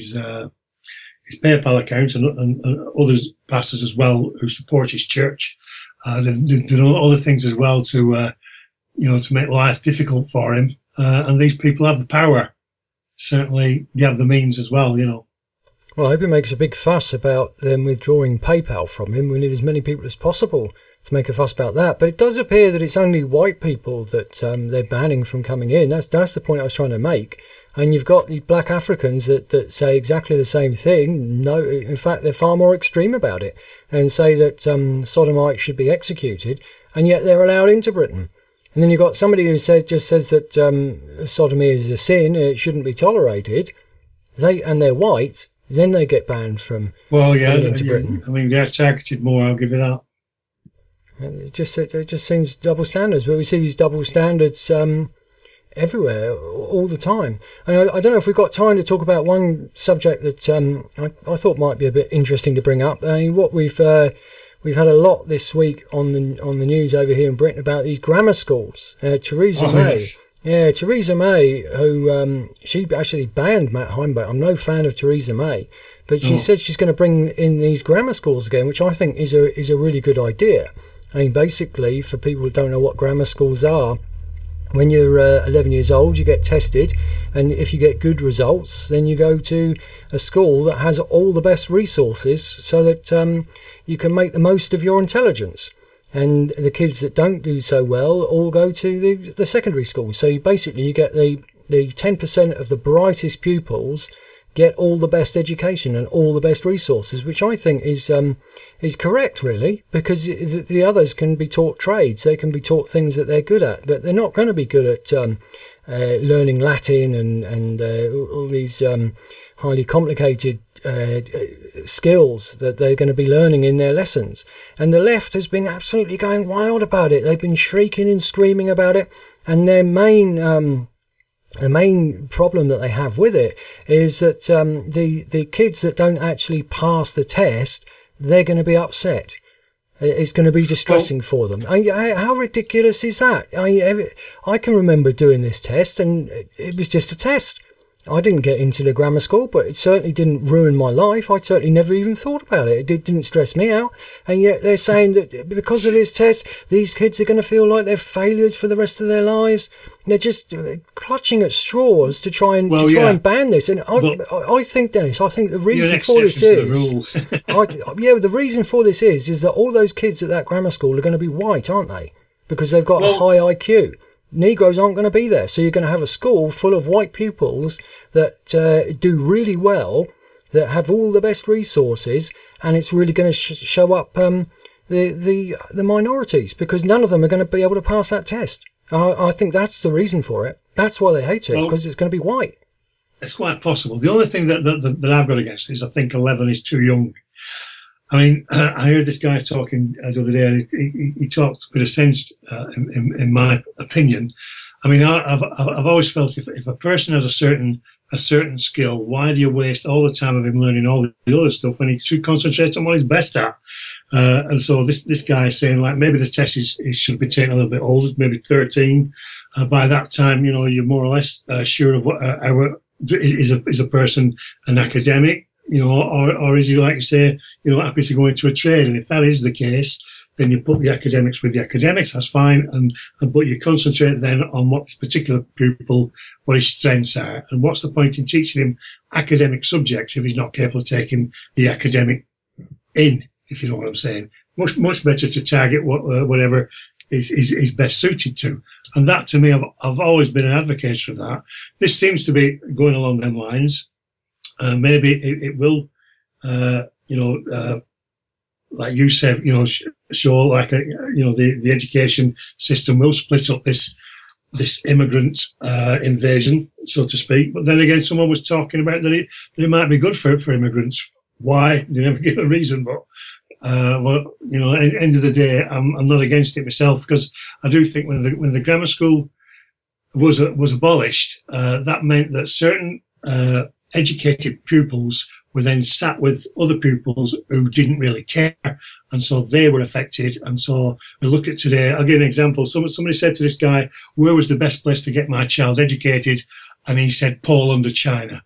PayPal account and other pastors as well who support his church. They've done other things as well to make life difficult for him. And these people have the power. Certainly, they have the means as well, Well, I hope he makes a big fuss about them withdrawing PayPal from him. We need as many people as possible to make a fuss about that. But it does appear that it's only white people that they're banning from coming in. That's the point I was trying to make. And you've got these black Africans that say exactly the same thing. No, in fact, they're far more extreme about it and say that sodomites should be executed, and yet they're allowed into Britain. And then you've got somebody who just says that sodomy is a sin, it shouldn't be tolerated. They're white, then they get banned from coming into Britain. I mean, they're targeted more, I'll give you that. It just seems double standards, but we see these double standards everywhere all the time. And I don't know if we've got time to talk about one subject that I thought might be a bit interesting to bring up. I mean, what we've had a lot this week on the news over here in Britain about these grammar schools. Theresa May. Yes. Yeah, Theresa May, who she actually banned Matt Heimbach. I'm no fan of Theresa May, but she said she's going to bring in these grammar schools again, which I think is a really good idea. I mean, basically, for people who don't know what grammar schools are, when you're 11 years old, you get tested, and if you get good results, then you go to a school that has all the best resources so that you can make the most of your intelligence. And the kids that don't do so well all go to the secondary school. So you get the 10% of the brightest pupils get all the best education and all the best resources, which I think is correct, really, because the others can be taught trades. They can be taught things that they're good at, but they're not going to be good at learning Latin and all these highly complicated skills that they're going to be learning in their lessons. And the left has been absolutely going wild about it. They've been shrieking and screaming about it. And their main the main problem that they have with it is that the kids that don't actually pass the test, they're going to be upset. It's going to be distressing for them. How ridiculous is that? I can remember doing this test, and it was just a test. I didn't get into the grammar school, but it certainly didn't ruin my life. I certainly never even thought about it. It didn't stress me out. And yet they're saying that because of this test, these kids are going to feel like they're failures for the rest of their lives. They're just clutching at straws to try and ban this. And I think, Dennis, I think the reason for this is, the reason for this is that all those kids at that grammar school are going to be white, aren't they? Because they've got a high IQ. Negroes aren't going to be there. So you're going to have a school full of white pupils that do really well, that have all the best resources, and it's really going to show up the minorities, because none of them are going to be able to pass that test. I think that's the reason for it. That's why they hate it, because it's going to be white. It's quite possible. The only thing that I've got against it is I think 11 is too young. I mean, I heard this guy talking the other day, and he talked with a sense, in my opinion. I mean, I've always felt if a person has a certain skill, why do you waste all the time of him learning all the other stuff when he should concentrate on what he's best at? And so this guy is saying, like, maybe the test should be taken a little bit older, maybe 13. By that time, you know, you're more or less sure of what is a person an academic. You know, or is he, like you say, you know, happy to go into a trade? And if that is the case, then you put the academics with the academics. That's fine, but you concentrate then on what this particular pupil, what his strengths are, and what's the point in teaching him academic subjects if he's not capable of taking the academic in? If you know what I'm saying, much better to target whatever is best suited to. And that, to me, I've always been an advocate of that. This seems to be going along them lines. Maybe it will, like you said, you know, show like the education system will split up this immigrant invasion, so to speak. But then again, someone was talking about that it might be good for immigrants. Why? They never give a reason, but you know, at the end of the day, I'm not against it myself, because I do think when the grammar school was abolished, that meant that certain educated pupils were then sat with other pupils who didn't really care, and so they were affected. And so we look at today. I'll give an example. Somebody said to this guy, "Where was the best place to get my child educated?" And he said, "Poland or China."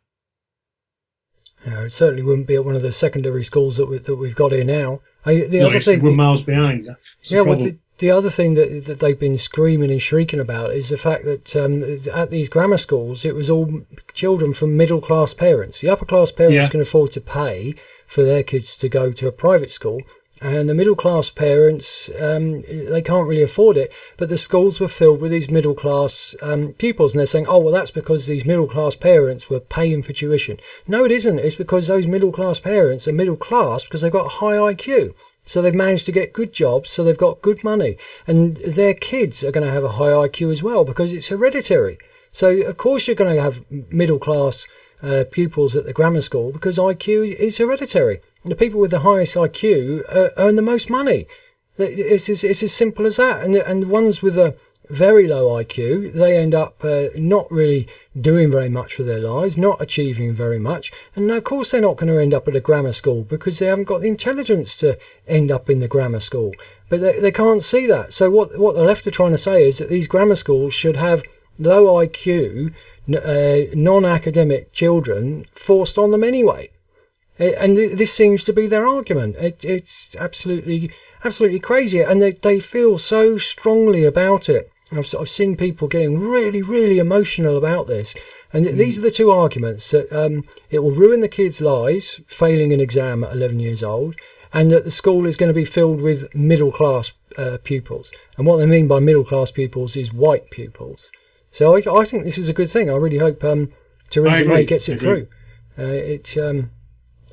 It certainly wouldn't be at one of the secondary schools that we've got here now. Other thing, we're miles behind. The other thing that they've been screaming and shrieking about is the fact that at these grammar schools, it was all children from middle-class parents. The upper-class parents can afford to pay for their kids to go to a private school, and the middle-class parents, they can't really afford it. But the schools were filled with these middle-class pupils, and they're saying, oh, well, that's because these middle-class parents were paying for tuition. No, it isn't. It's because those middle-class parents are middle-class because they've got a high IQ. So they've managed to get good jobs, so they've got good money. And their kids are going to have a high IQ as well, because it's hereditary. So, of course, you're going to have middle-class pupils at the grammar school, because IQ is hereditary. The people with the highest IQ earn the most money. It's as simple as that. And the ones with a very low IQ, they end up not really doing very much with their lives, not achieving very much. And of course they're not going to end up at a grammar school, because they haven't got the intelligence to end up in the grammar school. But they can't see that. So what the left are trying to say is that these grammar schools should have low IQ, non-academic children forced on them anyway. And this seems to be their argument. It's absolutely crazy. And they feel so strongly about it. I've seen people getting really, really emotional about this. And these are the two arguments, that it will ruin the kids' lives, failing an exam at 11 years old, and that the school is going to be filled with middle-class pupils. And what they mean by middle-class pupils is white pupils. So I think this is a good thing. I really hope Theresa May gets it through.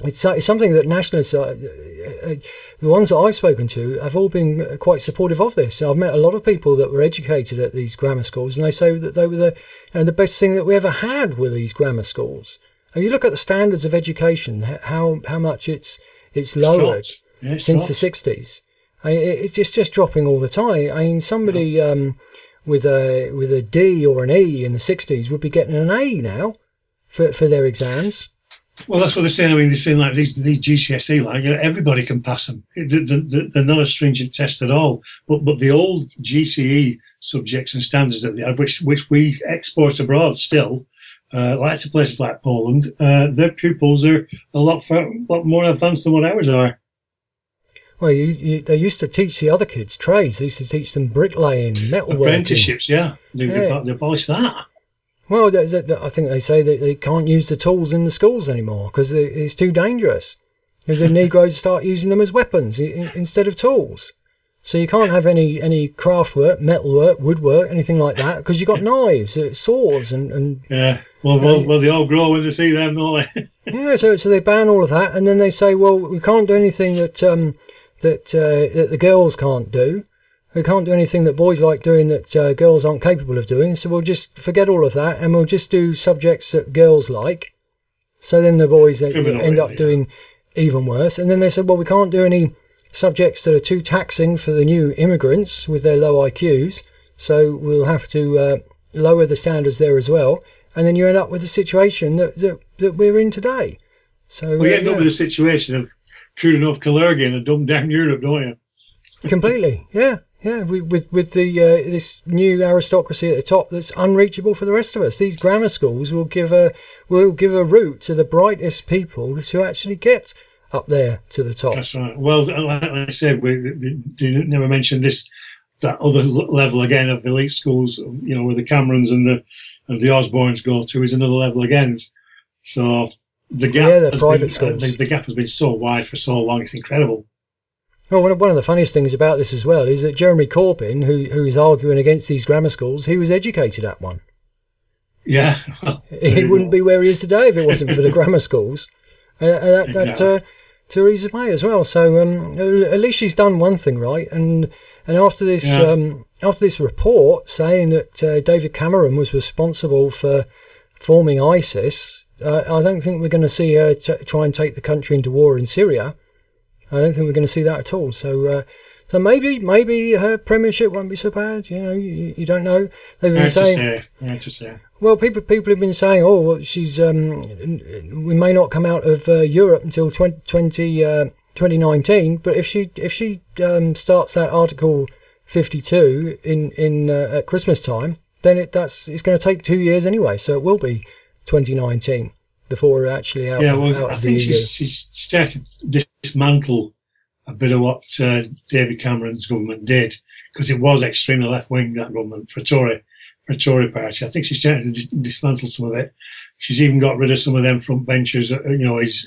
it's something that nationalists, the ones that I've spoken to, have all been quite supportive of this. I've met a lot of people that were educated at these grammar schools, and they say that they were the best thing that we ever had were these grammar schools. And you look at the standards of education, how much it's lowered since the 60s. It's just dropping all the time. I mean, somebody with a D or an E in the 60s would be getting an A now for their exams. Well, that's what they're saying. I mean, they're saying like these GCSE, like, you know, everybody can pass them. They're not a stringent test at all. But the old GCE subjects and standards that they have, which we export abroad still, like to places like Poland, their pupils are a lot more advanced than what ours are. Well, they used to teach the other kids trades. They used to teach them bricklaying, metalworking. Apprenticeships, yeah. They abolished that. Well, I think they say that they can't use the tools in the schools anymore because it's too dangerous. The Negroes start using them as weapons instead of tools. So you can't have any craft work, metalwork, woodwork, anything like that because you've got knives, saws, and yeah. Well, they all grow when they see them, don't they? Yeah. So they ban all of that, and then they say, well, we can't do anything that the girls can't do. We can't do anything that boys like doing that girls aren't capable of doing, so we'll just forget all of that and we'll just do subjects that girls like. So then the boys end up doing even worse. And then they said, well, we can't do any subjects that are too taxing for the new immigrants with their low IQs, so we'll have to lower the standards there as well. And then you end up with the situation that we're in today. So you end up with a situation of Kurdanov Kalergin and dumb down Europe, don't you? Completely, yeah. Yeah, with the this new aristocracy at the top that's unreachable for the rest of us. These grammar schools will give a route to the brightest people to actually get up there to the top. That's right. Well, like I said, they never mentioned that other level again of elite schools. You know, where the Camerons and the Osbornes go to is another level again. So the gap, schools. The gap has been so wide for so long. It's incredible. Well, one of the funniest things about this as well is that Jeremy Corbyn, who is arguing against these grammar schools, he was educated at one. Yeah. He wouldn't be where he is today if it wasn't for the grammar schools. Theresa May as well. So at least she's done one thing right. And after this report saying that David Cameron was responsible for forming ISIS, I don't think we're going to see her try and take the country into war in Syria. I don't think we're going to see that at all. So maybe her premiership won't be so bad. You know, you don't know. They've been saying. To say. Well, people have been saying, she's. We may not come out of Europe until 2019. But if she starts that Article 52 in at Christmas time, then it's going to take 2 years anyway. So it will be 2019 before we're actually out. Yeah, well, out I think she's started to dismantle a bit of what David Cameron's government did, because it was extremely left-wing, that government, for Tory party. I think she's started to dismantle some of it. She's even got rid of some of them front benchers, you know, his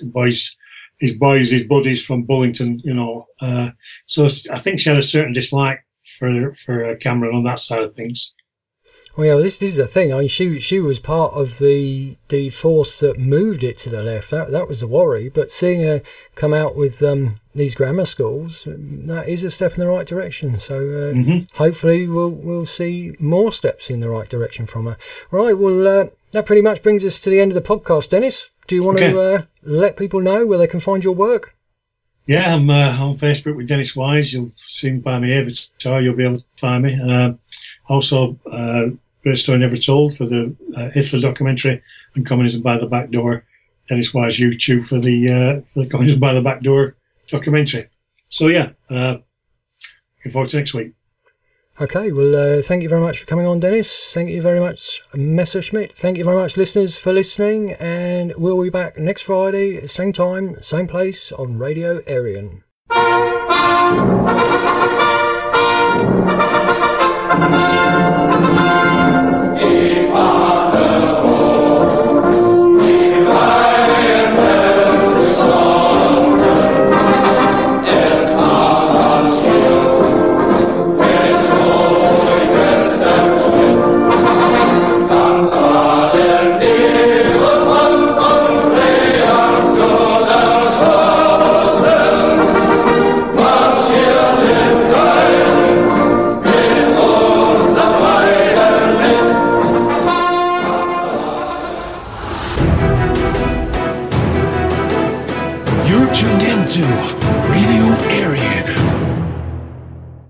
buddies from Bullington, you know. So I think she had a certain dislike for Cameron on that side of things. Well, yeah, this is the thing. I mean, she was part of the force that moved it to the left. That was the worry. But seeing her come out with these grammar schools, that is a step in the right direction. So hopefully we'll see more steps in the right direction from her. Right. Well, that pretty much brings us to the end of the podcast. Dennis, do you want to let people know where they can find your work? Yeah, I'm on Facebook with Dennis Wise. You'll see me by my avatar. You'll be able to find me. Also, Great Story Never Told for the Hitler documentary, and Communism by the Back Door. Dennis Wise YouTube for the Communism by the Back Door documentary. So yeah, looking forward to next week. Okay, well, thank you very much for coming on, Dennis. Thank you very much, Messerschmitt. Thank you very much, listeners, for listening, and we'll be back next Friday, same time, same place on Radio Aryan.